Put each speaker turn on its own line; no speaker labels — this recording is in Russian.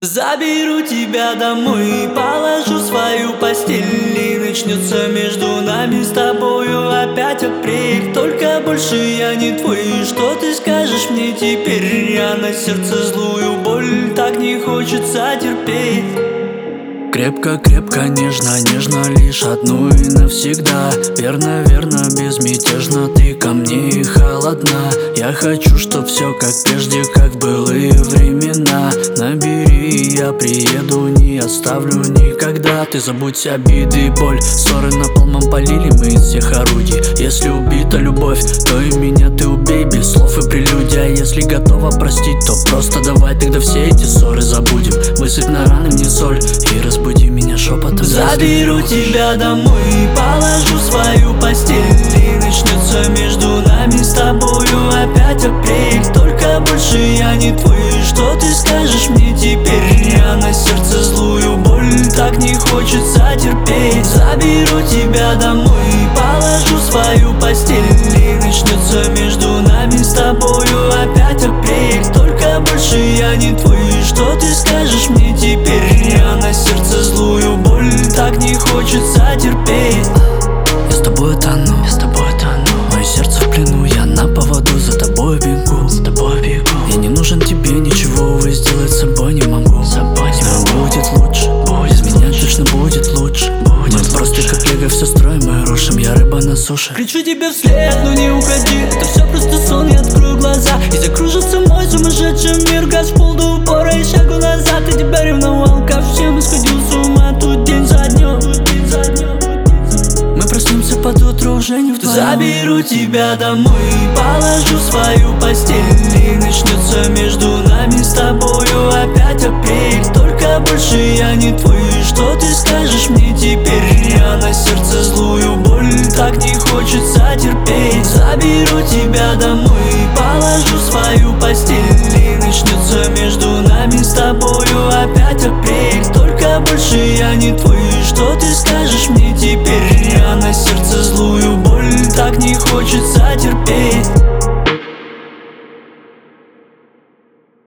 Заберу тебя домой и положу в свою постель, и начнется между нами с тобою опять апрель. Только больше я не твой, что ты скажешь мне теперь? Я на сердце злую боль, так не хочется терпеть.
Крепко, крепко, нежно, нежно, лишь одну и навсегда. Верно, верно, безмятежно, ты ко мне и холодна. Я хочу, чтоб все как прежде, как былые времена. Набери, я приеду, не оставлю никогда. Ты забудь обиды и боль, ссоры напалмом полили мы из всех орудий. Если убита любовь, то и меня ты убей без слов и прелюдий. А если готова простить, то просто давай тогда все эти ссоры забудем. Высыпь на раны мне соль и разбуди меня шепотом.
Заберу тебя домой и положу в свою постель, и начнется между нами с тобою опять апрель. Только больше я не твой, что ты скажешь мне теперь? Я на сердце злую боль, так не хочется терпеть. Заберу тебя домой и положу в свою постель, и начнется между нами с тобою опять апрель. Только больше я не твой, что ты скажешь мне теперь? Я на сердце злую боль, так не хочется терпеть.
Я с тобой тону, мое сердце в плену, я на поводу, за тобой бегу, Я не нужен тебе, ничего увы, сделать с собой не могу. Но будет лучше, без меня точно будет лучше. Мы просто как лего все строим и рушим, я рыба на суше.
Кричу тебе вслед, но не уходи, это все просто сон, я открою глаза и закружится мой сумасшедший мир. Газ в пол до упора и шагу назад, я тебя ревновал ко всем и сходил с ума тут день за днем. Мы проснемся под утро уже не вдвоем. Заберу тебя домой и положу в свою постель, и начнется между нами с тобою опять апрель. Только больше я не твой, что ты скажешь мне теперь? Я на сердце злую боль, так не хочется терпеть. Заберу тебя домой и положу в свою постель, и начнется между нами с тобою опять апрель. Только больше я не твой, что ты скажешь мне теперь?